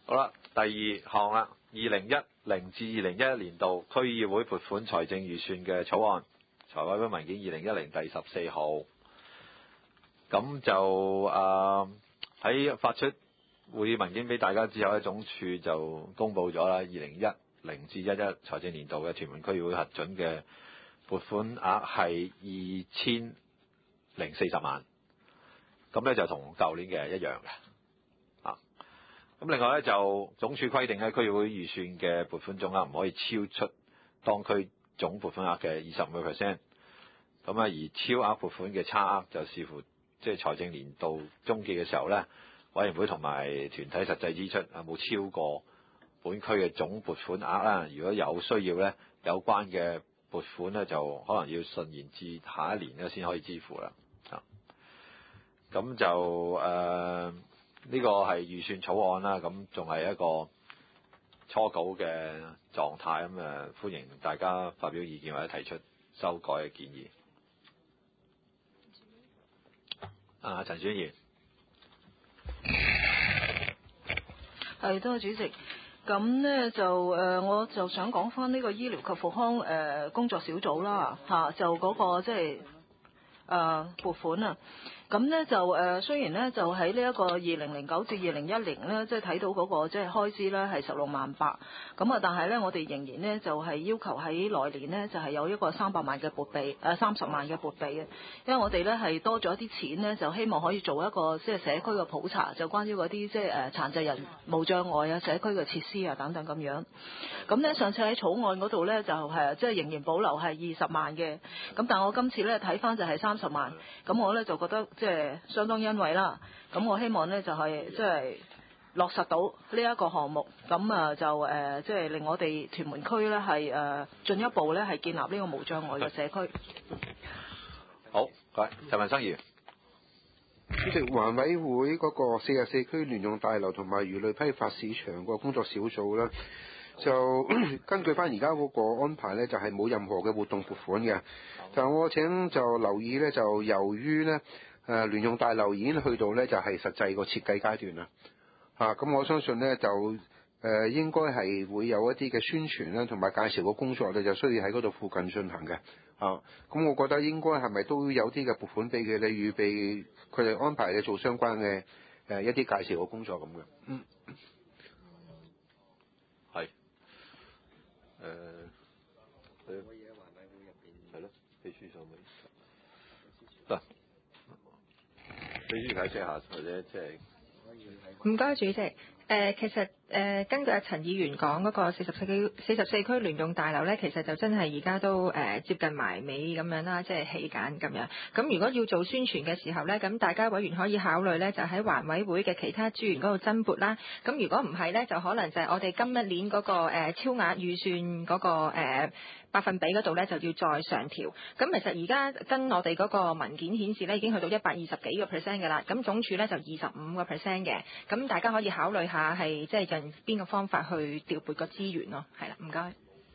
好啦，第二項啦，2010至2011年度區議會撥款財政預算嘅草案，財委會文件2010第14號。咁就喺發出會議文件俾大家之後咧，總署就公佈咗啦，2010至11財政年度嘅屯門區議會核准嘅撥款額係2040萬，咁咧就同舊年嘅一樣嘅。咁另外咧就總署規定咧，區議會預算嘅撥款總額唔可以超出當區總撥款額嘅25%。咁而超額撥款嘅差額就視乎即係財政年度終結嘅時候咧，委員會同埋團體實際支出有冇超過本區嘅總撥款額啦。如果有需要咧，有關嘅撥款咧就可能要順延至下一年咧先可以支付啦。咁就呢個係預算草案啦，咁仲係一個初稿嘅狀態，咁歡迎大家發表意見或者提出修改嘅建議。陳選員， 係多謝主席。咁呢就我就想講翻呢個醫療及復康工作小組啦就嗰個即係撥款啊。咁呢就雖然呢就喺呢一個2009至2010呢，即係睇到嗰個即係開支呢係16萬8，咁但係呢我哋仍然呢就係要求喺來年呢就係有一個300萬嘅撥備，30萬嘅撥備嘅，因為我哋呢係多咗一啲錢呢，就希望可以做一個即係社區嘅普查，就關於嗰啲即係殘疾人無障礙啊、社區嘅設施啊等等咁樣。咁呢上次喺草案嗰度呢，就係即係仍然保留係20萬嘅，咁但我今次呢睇翻就係30萬，咁我呢就覺得即係相當欣慰啦。咁我希望呢就係即係落實到呢一個項目，咁就即係令我哋屯門區呢係進一步呢係建立呢個無障礙嘅社區。 好，各位，陳文生議員。 主席，環委會嗰個44區聯用大樓同埋魚類批發市場個工作小組呢，就根據翻而家嗰個安排呢，就係冇任何嘅活動撥款嘅。但我請就留意呢，就由於呢聯用大樓已經去到呢，就係實際個設計階段啦。咁我相信呢，就應該係會有一啲嘅宣傳啦，同埋介紹個工作呢，就需要喺嗰度附近進行嘅。咁我覺得應該係咪都有啲嘅撥款俾佢哋預備佢哋安排嘅做相關嘅一啲介紹個工作咁嘅。 係。可以喺環委會入邊。係咯，秘書上面。得。秘書解釋下或者即係。 唔該，主席。其實根據陳議員講嗰個44區聯用大樓呢，其實就真係而家都接近埋尾咁樣啦，即係起緊咁樣。咁如果要做宣傳嘅時候呢，咁大家委員可以考慮呢，就喺環委會嘅其他資源嗰度增撥啦。咁如果唔係呢，就可能就係我哋今一年嗰個超額預算嗰個百分比嗰度呢，就要再上調。咁其實而家跟我哋嗰個文件顯示呢，已經去到120幾個 percent 嘅啦。咁總署呢，就25個 percent 嘅。咁大家可以考慮下。係即係用邊個方法去調撥個資源咯，係啦，唔該。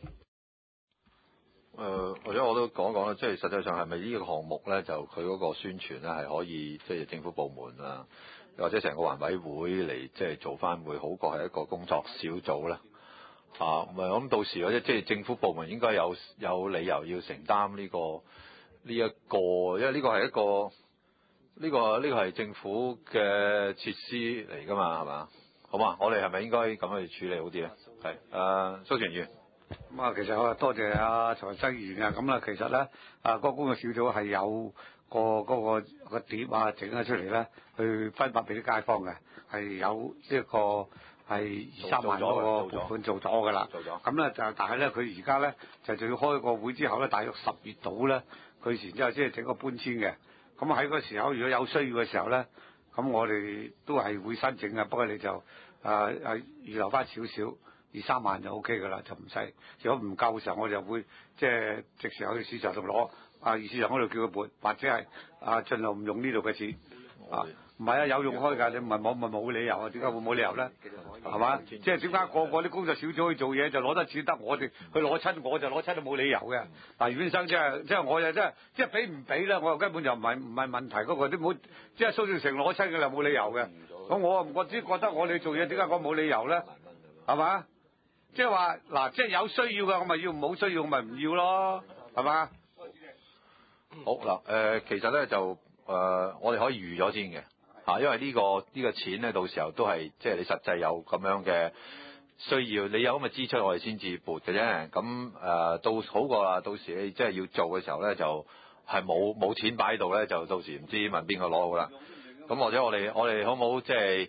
或者我都講一講啦，即係實際上係咪呢個項目咧，就佢嗰個宣傳咧係可以即係政府部門啊，或者成個環委會嚟即係做翻會好過係一個工作小組咧？唔係咁到時或者即係政府部門應該有理由要承擔呢個，因為呢個係一個呢個係政府嘅設施嚟㗎嘛，係嘛？好嘛，我哋係咪應該咁去處理好啲咧？係，蘇全員。 其實我多謝陳文生議員啊。咁啦，其實咧個工作小組係有個碟整咗出嚟咧，去分發俾啲街坊嘅，係有呢個係2-3萬嗰個撥款做咗㗎啦。咁咧就但係咧，佢而家咧就要開個會之後咧，大約10月度咧，佢然之後先係整個搬遷嘅。咁喺嗰時候如果有需要嘅時候咧，咁我哋都係會申請嘅，不過你就預留翻少少，2-3萬就 OK 㗎啦，就唔使。如果唔夠嘅時候，我就會即係直時去市場度攞，市場嗰度叫佢撥，或者係盡量唔用呢度嘅錢。唔係啊，有用開㗎，你唔係冇理由啊？點解會冇理由咧？係嘛？即係點解個啲工作小組去做嘢就攞得錢，得我哋去攞親我就攞親都冇理由嘅。但袁生即係我又即係俾唔俾咧？我又根本就唔係問題嗰個，都冇即係蘇兆成攞親嘅就冇理由嘅。 咁我唔覺得我哋做嘢點解講冇理由咧？係嘛？即係話嗱，即係有需要嘅我咪要，冇需要我咪唔要咯，係嘛？ 好嗱，其實咧就我哋可以預咗先嘅嚇，因為呢個錢咧，到時候都係即係你實際有咁樣嘅需要，你有咁嘅支出，我哋先至撥嘅啫。咁到好過啦，到時你即係要做嘅時候咧，就係冇錢擺喺度咧，就到時唔知問邊個攞好啦。咁或者我哋好唔好即係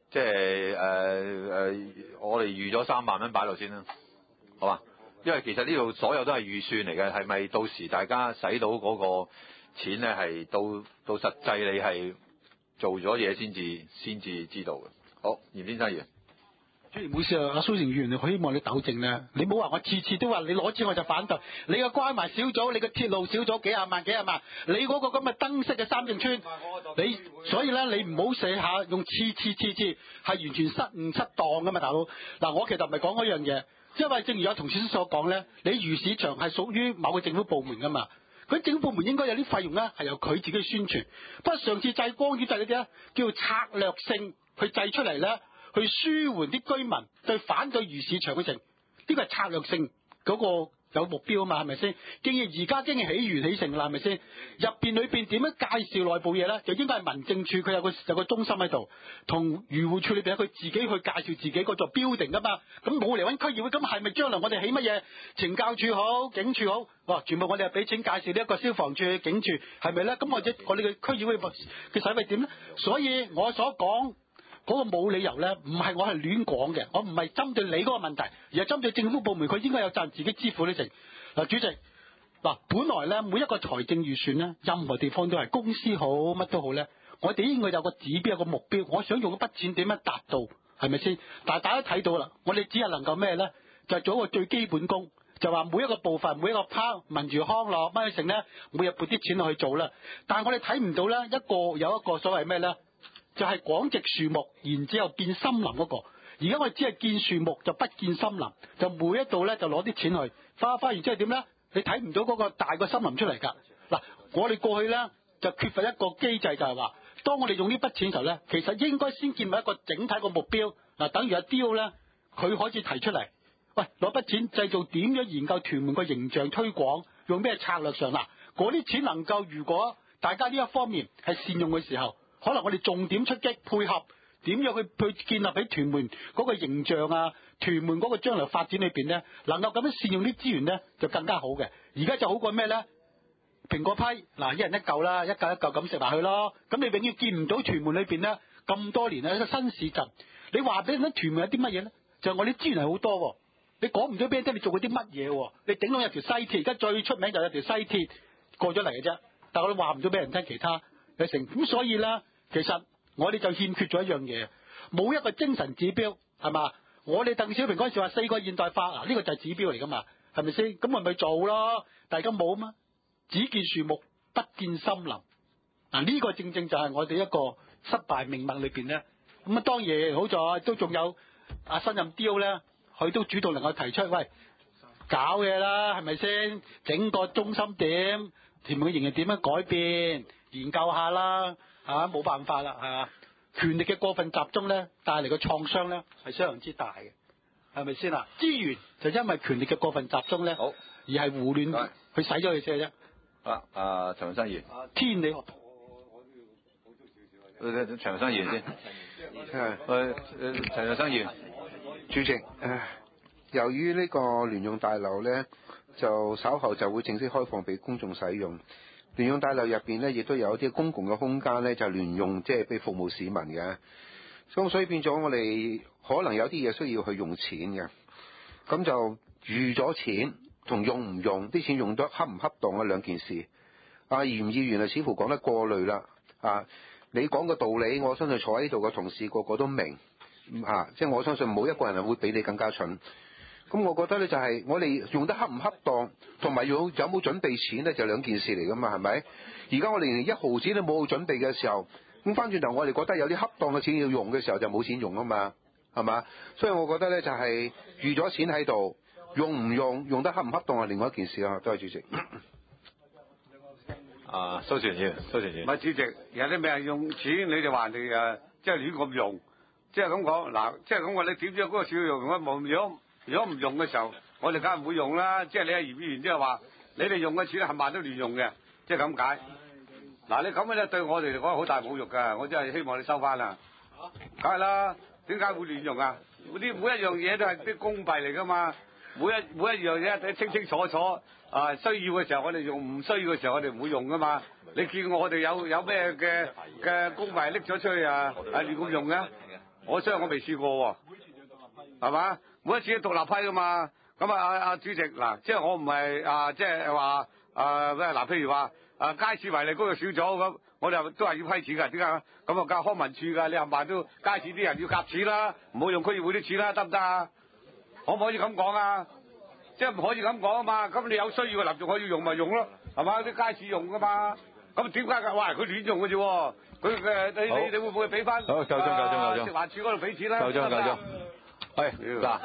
我哋預咗3萬蚊擺度先啦，好嘛？因為其實呢度所有都係預算嚟嘅，係咪到時大家使到嗰個錢咧係到實際你係做咗嘢先至知道嘅。好，嚴先生議員。 主席唔好意思啊，阿蘇成議員，我希望你糾正咧，你唔好話我次次都話你攞錢我就反對，你個關埋小組，你個鐵路小組幾廿萬，你嗰個咁嘅燈飾嘅三正村，所以咧你唔好寫下用次係完全失誤失當噶嘛，大佬。嗱，我其實唔係講嗰樣嘢，因為正如有同事所講咧，你魚市場係屬於某個政府部門噶嘛，佢政府部門應該有啲費用咧係由佢自己宣傳，不過上次制光魚制嗰啲咧叫策略性去制出嚟咧。去舒緩啲居民對反對魚市場嘅情，呢個係策略性嗰個有目標啊嘛，係咪先？既然而家經起源起成啦，係咪先？裏邊點樣介紹內部嘢咧？就應該係民政處佢有個中心喺度，同漁護處裏邊佢自己去介紹自己嗰座標定噶嘛。咁冇嚟揾區議會，咁係咪將來我哋起乜嘢？懲教處好，警署好，哇！全部我哋係俾錢介紹呢一個消防處、警署，係咪咧？咁或者我哋嘅區議會嘅使費點咧？所以我所講。嗰個冇理由咧，唔係我係亂講嘅，我唔係針對你嗰個問題，而係針對政府部門，佢應該有責任自己支付呢成。嗱，主席，嗱，本來咧每一個財政預算咧，任何地方都係公司好乜都好咧，我哋應該有個指標，有個目標，我想用嗰筆錢點樣達到，係咪先？但係大家睇到啦，我哋只係能夠咩咧？就係做一個最基本功，就話每一個部分、每一個 part 民娛康樂乜嘢成咧，每日撥啲錢落去做啦。但係我哋睇唔到咧，有一個所謂咩咧？就係廣植樹木，然之後建森林嗰個。而家我哋只係建樹木，就不建森林，就每一度咧就攞啲錢去花，然之後點咧？你睇唔到嗰個大個森林出嚟㗎。嗱，我哋過去咧就缺乏一個機制，就係話，當我哋用呢筆錢嘅時候咧，其實應該先建立一個整體個目標。嗱，等於阿雕咧，佢可以提出嚟，喂，攞筆錢製造點樣研究屯門個形象推廣，用咩策略上嗱？嗰啲錢能夠，如果大家呢一方面係善用嘅時候。可能我哋重點出擊，配合點樣去建立喺屯門嗰個形象啊，屯門嗰個將來發展裏邊咧，能夠咁樣善用啲資源咧，就更加好嘅。而家就好過咩咧？蘋果批嗱，一人一嚿啦，一嚿一嚿咁食埋去咯。咁你永遠見唔到屯門裏邊咧咁多年啊，一個新市鎮。你話俾人聽屯門有啲乜嘢咧？就係我啲資源係好多喎，你講唔到俾人聽你做過啲乜嘢喎？你頂籠有條西鐵，而家最出名就有條西鐵過咗嚟嘅啫，但係我哋話唔到俾人聽其他嘅成咁，所以咧。其實我哋就欠缺咗一樣嘢，冇一個精神指標，係嘛？我哋鄧小平嗰陣時話4個現代化，嗱呢個就係指標嚟噶嘛，係咪先？咁咪做咯，大家冇啊嘛，只見樹木不見森林，嗱呢個正正就係我哋一個失敗命脈裏邊咧。咁啊當然好在都仲有阿新任雕咧，佢都主動能夠提出，喂，搞嘢啦，係咪先？整個中心點，屯門嘅形象點樣改變，研究下啦。冇辦法啦，係嘛？權力嘅過分集中咧，帶嚟嘅創傷咧係相當之大嘅，係咪先啊？資源就因為權力嘅過分集中咧，好而係胡亂去使咗佢先啫。 長生議員， 天理我都要補充少少。 長生議員先，長生議員， 主席，由於呢個聯用大樓咧，就稍後就會正式開放俾公眾使用。聯用大樓入邊咧，亦都有一啲公共嘅空間咧，就聯用即係俾服務市民嘅。咁所以變咗我哋可能有啲嘢需要去用錢嘅。咁就預咗錢同用唔用啲錢用得恰唔恰當嘅兩件事。嚴議員啊，似乎講得過慮啦。你講個道理，我相信坐喺度嘅同事個個都明。即係我相信冇一個人係會比你更加蠢。咁我覺得咧就係我哋用得恰唔恰當，同埋有冇準備錢咧，就兩件事嚟噶嘛，係咪？而家我哋連1毫錢都冇準備嘅時候，咁翻轉頭我哋覺得有啲恰當嘅錢要用嘅時候，就冇錢用啊嘛，係嘛？所以我覺得咧就係預咗錢喺度，用唔用得恰唔恰當係另外一件事啊。多謝主席。 蘇全議員， 唔係主席，有啲咩係用錢你就話人哋即係亂咁用，即係咁講嗱，即係咁講你點知嗰個少用啊？如果唔用嘅時候，我哋梗係唔會用啦。即係你係葉議員即係話，你哋用嘅錢冚唪唥都亂用嘅，即係咁解。嗱，你咁樣咧對我哋嚟講好大侮辱㗎，我真係希望你收翻啦。梗係啦，點解會亂用啊？每一樣嘢都係啲公幣嚟㗎嘛，每一樣嘢睇清清楚楚。需要嘅時候我哋用，唔需要嘅時候我哋唔會用㗎嘛。你見我哋有咩嘅公幣拎咗出去啊？亂咁用嘅？我相信我未試過喎，係嘛？每一次都獨立批㗎嘛。咁阿主席嗱，即係我唔係即係話咩嗱？譬如話街市維利工作小組咁，我哋都係要批錢㗎。點解啊？咁啊交康文署㗎，你冚唪唥都街市啲人要夾錢啦，唔好用區議會啲錢啦，得唔得啊？可唔可以咁講啊？即係唔可以咁講啊嘛。咁你有需要嘅立仲可以用咪用咯，係嘛？啲街市用㗎嘛。咁點解㗎？哇！佢亂用嘅啫喎。佢你會唔會俾翻？ 好，夠鐘。 食環署嗰度俾錢啦。 夠鐘。係嗱，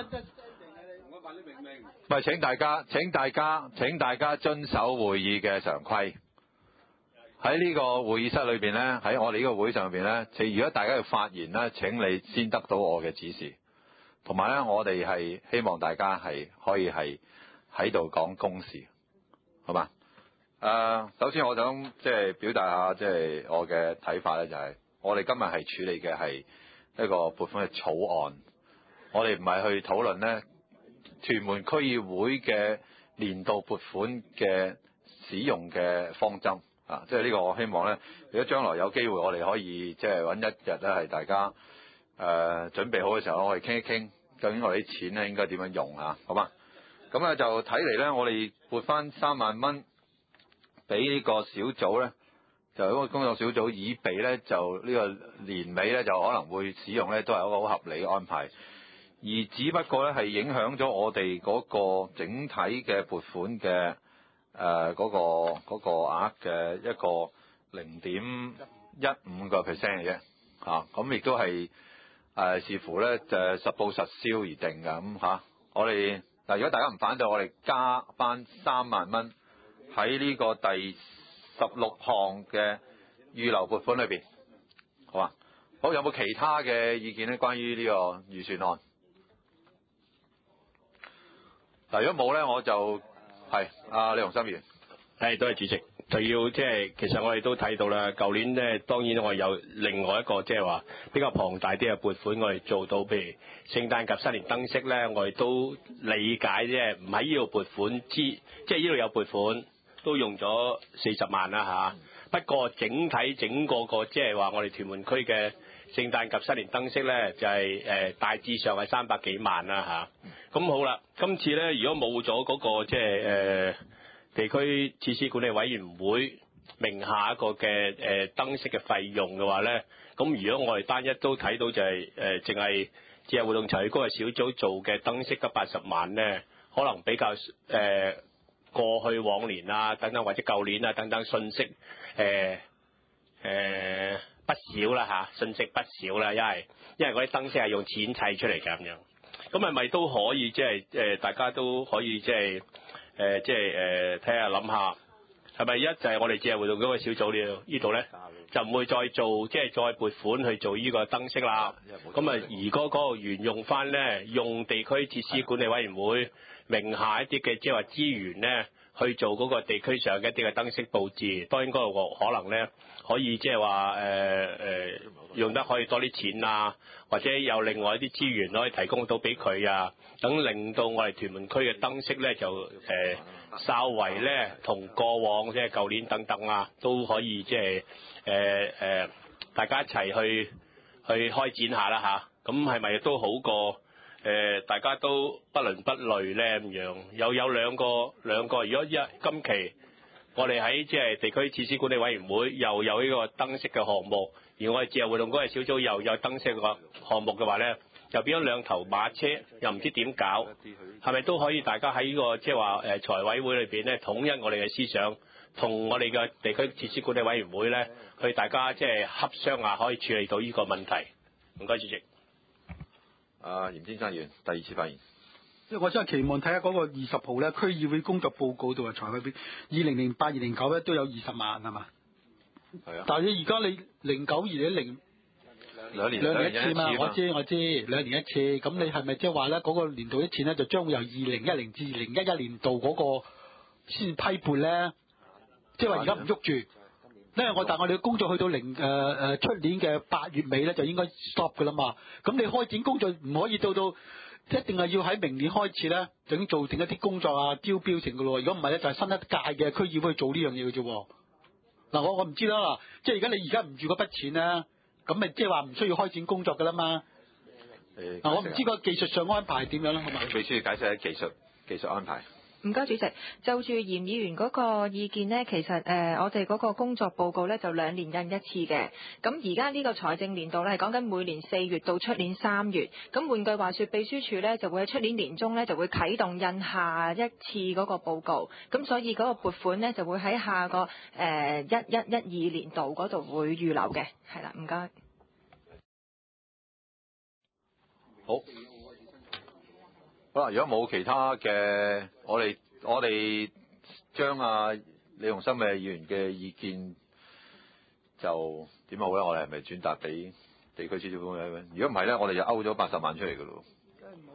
唔係請大家遵守會議嘅常規。喺呢個會議室裏邊咧，喺我哋呢個會上邊咧，如果大家要發言咧，請你先得到我嘅指示。同埋咧，我哋係希望大家係可以係喺度講公事，好嘛？首先我想即係表達下即係我嘅睇法咧，就係我哋今日係處理嘅係一個撥款嘅草案，我哋唔係去討論咧屯門區議會嘅年度撥款嘅使用嘅方針啊！即係呢個我希望咧，如果將來有機會，我哋可以即係揾一日咧，係大家準備好嘅時候，我哋傾一傾究竟我哋啲錢咧應該點樣用啊？好嘛？咁咧就睇嚟咧，我哋撥翻3萬蚊俾呢個小組咧，就嗰個工作小組以備咧，就呢個年尾咧就可能會使用咧，都係一個好合理嘅安排。而只不過咧係影響咗我哋嗰個整體嘅撥款嘅嗰個額嘅一個0.15% 嘅啫嚇，咁亦都係視乎咧就實報實銷而定㗎咁嚇。我哋嗱，如果大家唔反對，我哋加翻3萬蚊喺呢個第16項嘅預留撥款裏邊，好嘛？好，有冇其他嘅意見咧？關於呢個預算案？嗱，如果冇咧，我就係李鴻森議員。 係，多謝主席。就要即係，其實我哋都睇到啦。舊年咧，當然我哋有另外一個即係話比較龐大啲嘅撥款，我哋做到，譬如聖誕及新年燈飾咧，我哋都理解啫，唔喺呢度撥款即係呢度有撥款，都用咗40萬啦嚇。不過整個即係話我哋屯門區嘅聖誕及新年燈飾咧，就係大致上係300幾萬啦嚇。咁好啦，今次咧如果冇咗嗰個即係地區設施管理委員會名下一個嘅燈飾嘅費用嘅話咧，咁如果我哋單一都睇到就係淨係節日活動籌備工作小組做嘅燈飾得80萬咧，可能比較過去往年啊等等或者舊年啊等等信息不少啦嚇，信息不少啦，因為嗰啲燈飾係用錢砌出嚟嘅咁樣，咁係咪都可以即係大家都可以即係睇下諗下，係咪就係我哋節日活動嗰個小組呢度咧，就唔會再做即係再撥款去做呢個燈飾啦。咁啊，而嗰個沿用翻咧，用地區設施管理委員會名下一啲嘅即係話資源咧，去做嗰個地區上嘅一啲嘅燈飾佈置。當然嗰個可能咧，可以即係話用得可以多啲錢啊，或者有另外一啲資源可以提供到俾佢啊，等令到我哋屯門區嘅燈飾咧就稍為咧同過往即係舊年等等啊，都可以即係大家一齊去開展下啦嚇。咁係咪都好過大家都不倫不類咧咁樣？又有兩個，如果今期我哋喺即係地區設施管理委員會又有呢個燈飾嘅項目，而我哋節日活動嗰個小組又有燈飾個項目嘅話咧，又變咗兩頭馬車，又唔知點搞，係咪都可以大家喺呢個即係話財委會裏邊咧統一我哋嘅思想，同我哋嘅地區設施管理委員會咧去大家即係洽商下，可以處理到呢個問題。唔該，主席。 嚴先生議員第二次發言。 即係我真係期望睇下嗰個20號咧，區議會工作報告度啊，財委會2008、2009咧都有20萬係嘛？係啊。但係你而家你09、2010 兩年兩年一次嘛， 兩年一次嘛我知，兩年一次。咁你係咪即係話咧嗰個年度一次咧，就將會由2010至2011年度嗰個先批撥咧？即係話而家唔喐住，因為但係我哋嘅工作去到出年嘅8月尾咧，就應該 stop 噶啦嘛。咁你開展工作唔可以到一定係要喺明年開始咧，就已經做定一啲工作啊，招標成噶咯。如果唔係咧，就係新一屆嘅區議會去做呢樣嘢嘅啫。嗱，我唔知啦，即係而家你而家唔住嗰筆錢咧，咁咪即係話唔需要開展工作噶啦嘛。我唔知個技術上安排係點樣啦，好嘛？ 秘書解釋下技術安排。 唔該，主席。就住嚴議員嗰個意見呢，其實我哋嗰個工作報告呢，就2年印一次嘅。咁而家呢個財政年度呢，係講緊每年4月到出年3月。咁換句話說，秘書處呢就會喺出年年中呢就會啟動印下一次嗰個報告。咁所以嗰個撥款呢，就會喺下個1112年度嗰度會預留嘅。係啦，唔該。 好啦，如果冇其他嘅，我哋將李鴻森嘅議員嘅意見就點好咧？我哋係咪轉達俾地區諮詢委員會？如果唔係咧，我哋就勾咗80萬出嚟噶咯。 梗係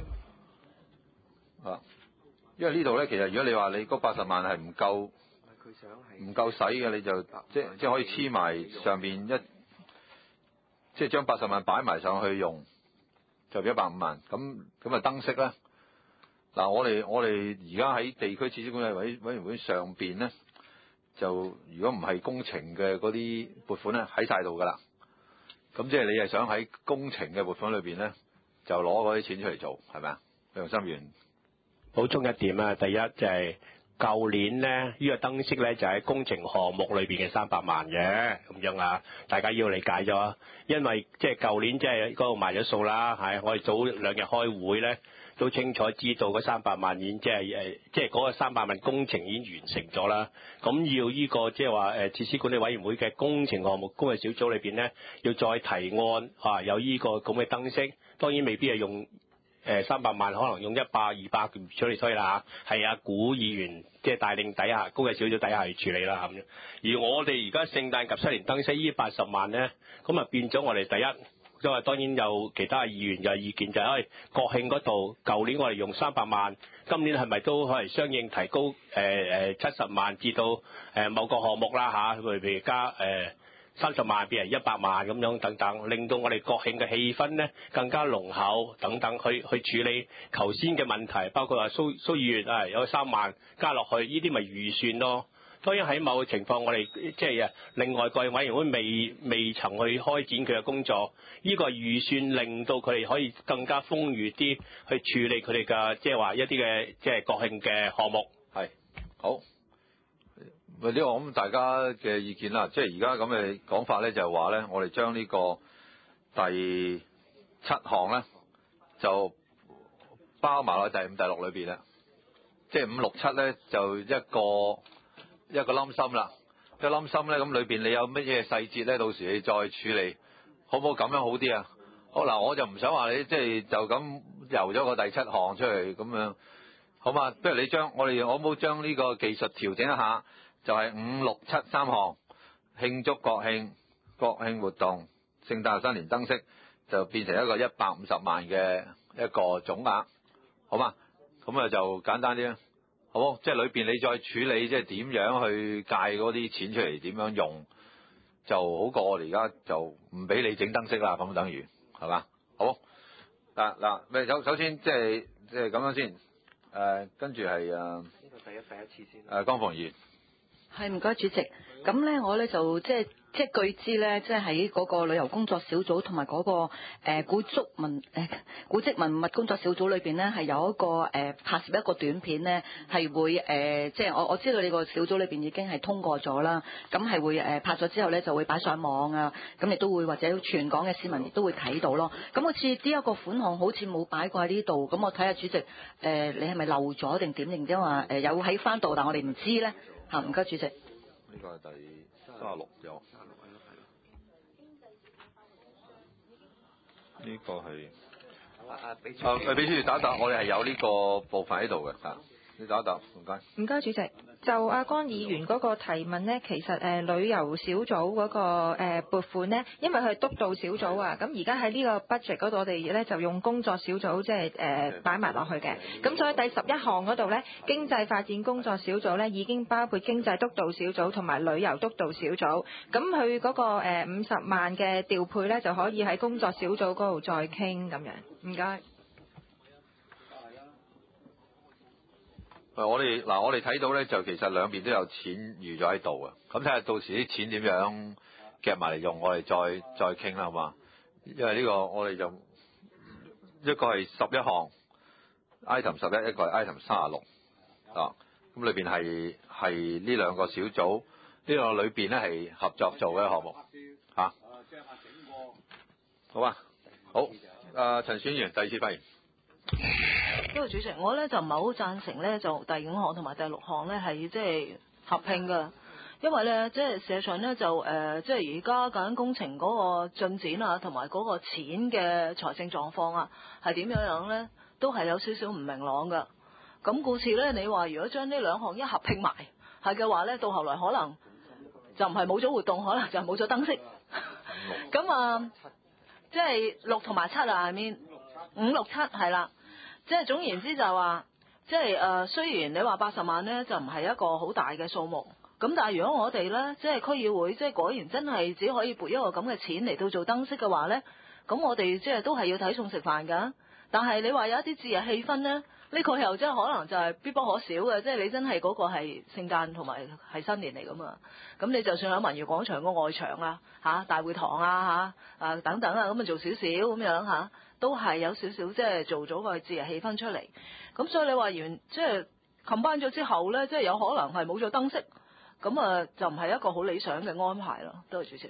冇啦。 因為呢度咧，其實如果你話你嗰80萬係唔夠， 佢想係唔夠使嘅，你就即係可以黐埋上面即係將80萬擺埋上去用。就俾150萬，咁啊燈飾咧，嗱我哋而家喺地區設施管理委員會上邊咧，就如果唔係工程嘅嗰啲撥款咧喺晒度噶啦，咁即係你係想喺工程嘅撥款裏邊咧，就攞嗰啲錢出嚟做，係咪啊？李鴻森議員補充一點啊，第一就係舊年咧呢個燈飾咧就喺工程項目裏邊嘅300萬嘅咁樣啊，大家要理解咗，因為即係舊年即係嗰度賣咗數啦，係我哋早2日開會咧都清楚知道嗰300萬已經即係嗰個300萬工程已經完成咗啦，咁要呢個即係話設施管理委員會嘅工程項目工作小組裏邊咧要再提案有呢個咁嘅燈飾，當然未必係用300萬，可能用100、200出嚟推啦嚇，係古議員即係帶領底下工作小組底下去處理啦咁樣。而我哋而家聖誕及新年燈飾呢80萬咧，咁啊變咗我哋第一，因為當然有其他議員嘅意見就係，國慶嗰度舊年我哋用300萬，今年係咪都可能相應提高70萬至到某個項目啦嚇，譬如加30萬變成100萬咁樣等等，令到我哋國慶嘅氣氛咧更加濃厚等等，去處理頭先嘅問題，包括話蘇議員有3萬加落去，呢啲咪預算咯。當然喺某個情況，我哋即係另外個委員會未曾去開展佢嘅工作，呢個預算令到佢哋可以更加豐裕啲去處理佢哋嘅即係話一啲嘅即係國慶嘅項目。 係好。呢個我諗大家嘅意見啦，即係而家咁嘅講法咧，就係話咧，我哋將呢個第7項咧就包埋落第5、第6裏邊啦，即係5、6、7咧就一個冧心啦，一個冧心咧，咁裏邊你有乜嘢細節咧？到時你再處理，好唔好咁樣好啲啊？好嗱，我就唔想話你即係就咁游咗個第7項出嚟咁樣，好嘛？不如你我哋可唔可以將呢個技術調整一下？就係5、6、7、3項慶祝國慶活動、聖誕新年燈飾，就變成一個150萬嘅一個總額，好嘛？咁啊就簡單啲啦，好冇？即係裏邊你再處理，即係點樣去界嗰啲錢出嚟，點樣用，就好過我哋而家就唔俾你整燈飾啦，咁等於係嘛？好嗱，首先即係咁樣先，跟住係呢個第一次先，江鳳儀。 係，唔該主席。咁咧，我咧就即係據知咧，即係喺嗰個旅遊工作小組同埋嗰個古蹟文物工作小組裏邊咧，係有一個拍攝一個短片咧，係會即係我知道你個小組裏邊已經係通過咗啦。咁係會拍咗之後咧，就會擺上網啊。咁亦都會或者全港嘅市民亦都會睇到咯。咁好似呢一個款項好似冇擺過喺呢度。咁我睇下主席你係咪漏咗定點定即係話有喺翻度，但我哋唔知咧。唔該，主席。 呢個係第36有。呢個係秘書打，我哋係有呢個部分喺度嘅嚇。 你答一答，唔該。 唔該，主席。就阿江議員嗰個提問呢，其實旅遊小組嗰個撥款呢，因為佢係督導小組啊，咁而家喺呢個 budget 嗰度，我哋咧就用工作小組即係擺埋落去嘅。咁所以第11項嗰度呢，經濟發展工作小組呢已經包括經濟督導小組同埋旅遊督導小組。咁佢嗰個50萬嘅調配呢，就可以喺工作小組嗰度再傾咁樣。唔該。 我哋睇到咧，就其實兩邊都有錢預咗喺度啊。咁睇下到時啲錢點樣夾埋嚟用，我哋再傾啦，好嘛？因為呢個我哋就一個係11項 item 11，一個係 item 36啊。咁裏邊係呢兩個小組，呢兩個裏邊咧係合作做嘅項目嚇。好啊，好。陳選員第二次發言。 因為主席，我咧就唔係好贊成咧，就第5項同埋第6項咧係即係合併嘅，因為咧即係事實上咧就即係而家究竟工程嗰個進展啊，同埋嗰個錢嘅財政狀況啊係點樣咧，都係有少少唔明朗嘅。咁故此咧，你話如果將呢兩項一合併埋係嘅話咧，到後來可能就唔係冇咗活動，可能就係冇咗燈飾。咁啊，即係6同埋7啊，I mean 5、6、7係啦。即係總言之就話，即係雖然你話80萬咧就唔係一個好大嘅數目，咁但係如果我哋咧即係區議會即係果然真係只可以撥一個咁嘅錢嚟到做燈飾嘅話咧，咁我哋即係都係要睇餸食飯㗎。但係你話有一啲節日氣氛咧，呢個又真係可能就係必不可少嘅，即係你真係嗰個係聖誕同埋係新年嚟㗎嘛。咁你就算喺文娛廣場個外牆啊、大會堂啊等等啊，咁啊做少少咁樣都係有少少即係做咗個節日氣氛出嚟。咁所以你話完即係 combine 咗之後咧，即係有可能係冇咗燈飾，咁啊就唔係一個好理想嘅安排咯。多謝主席。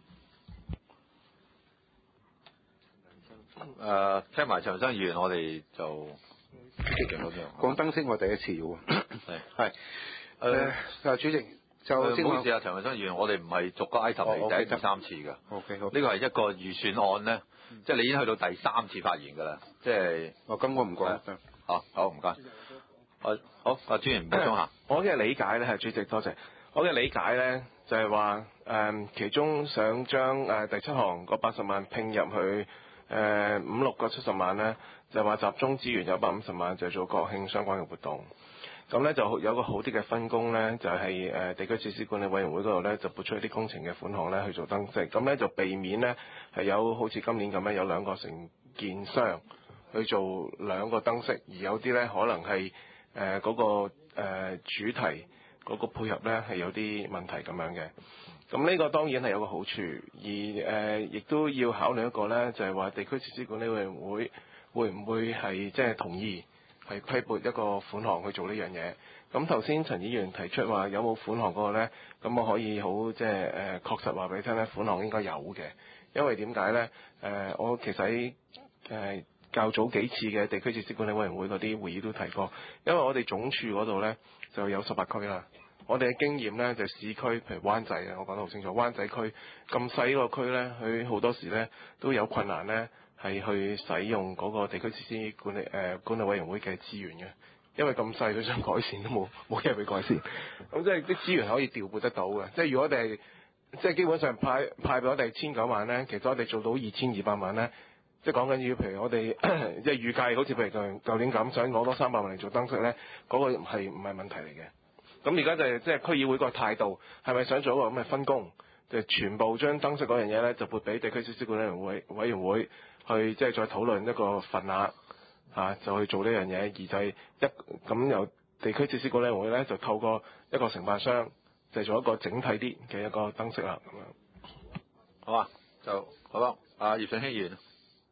聽埋陳生議員，我哋就講燈飾我第一次嘅喎。係主席就唔好意思啊，陳生議員，我哋唔係逐個 item 嚟第一次三次㗎。 OK 好。 呢個係一個預算案咧，即係你已經去到第3次發言㗎啦，即係。 咁我唔講。 好唔該。好，阿專員補充下。 我嘅理解咧係主席，多謝。我嘅理解咧就係話其中想將第7項嗰80萬拼入去5、6個70萬咧，就話集中資源有150萬就做國慶相關嘅活動。咁咧就有個好啲嘅分工咧，就係地區設施管理委員會嗰度咧就撥出一啲工程嘅款項咧去做燈飾，咁咧就避免咧係有好似今年咁樣有2個承建商去做2個燈飾，而有啲咧可能係嗰個主題嗰個配合咧係有啲問題咁樣嘅。咁呢個當然係有個好處，而亦都要考慮一個咧，就係話地區設施管理委員會會唔會係即係同意係規撥一個款項去做呢樣嘢。咁頭先陳議員提出話有冇款項嗰個咧，咁我可以好即係確實話俾你聽咧，款項應該有嘅。因為點解咧？我其實喺較早幾次嘅地區設施管理委員會嗰啲會議都提過，因為我哋總署嗰度咧就有18區啦。我哋嘅經驗咧就市區，譬如灣仔啊，我講得好清楚，灣仔區咁細個區咧，佢好多時咧都有困難咧，係去使用嗰個地區設施管理委員會嘅資源嘅，因為咁細，佢想改善都冇嘢去改善。咁即係啲資源可以調撥得到嘅。即係如果我哋即係基本上派俾我哋1900萬咧，其實我哋做到2200萬咧，即係講緊要譬如我哋即係預計好似譬如舊年咁，想攞多300萬嚟做燈飾咧，嗰個係唔係問題嚟嘅？咁而家就係即係區議會個態度，係咪想做一個咁嘅分工，就全部將燈飾嗰樣嘢咧，就撥俾地區設施管理委員會去即係再討論一個份額就去做呢樣嘢，而就係咁由地區設施管理委員會咧，就透過一個承辦商，就做一個整體啲嘅一個燈飾啦，咁樣。 好啊，就好啦。葉順興議員。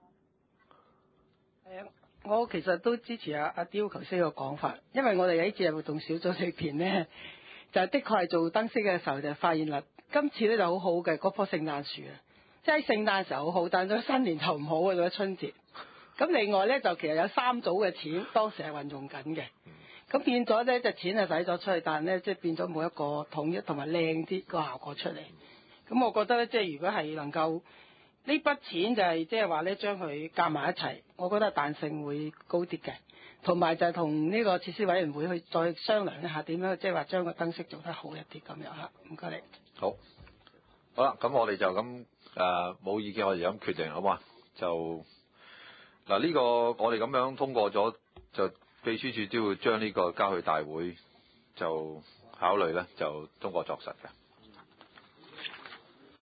我其實都支持阿刁頭先個講法，因為我哋喺節日活動小組裏邊呢，就的確係做燈飾嘅時候就發現啦，今次咧就好好嘅嗰棵聖誕樹啊，即係喺聖誕時候好好，但係新年就唔好嘅，到咗春節。咁另外咧就其實有3組嘅錢當時係運用緊嘅，咁變咗咧就錢係使咗出去，但係咧即係變咗冇一個統一同埋靚啲個效果出嚟。咁我覺得咧即係如果係能夠呢筆錢就係即係話咧，將佢夾埋一齊，我覺得彈性會高啲嘅。同埋就係同呢個設施委員會去再商量一下點樣，即係話將個燈飾做得好一啲咁樣嚇。唔該你。 好啦，咁我哋就咁冇意見，我哋就咁決定好嘛？就嗱呢個我哋咁樣通過咗，就秘書處都會將呢個交去大會就考慮咧，就通過作實嘅。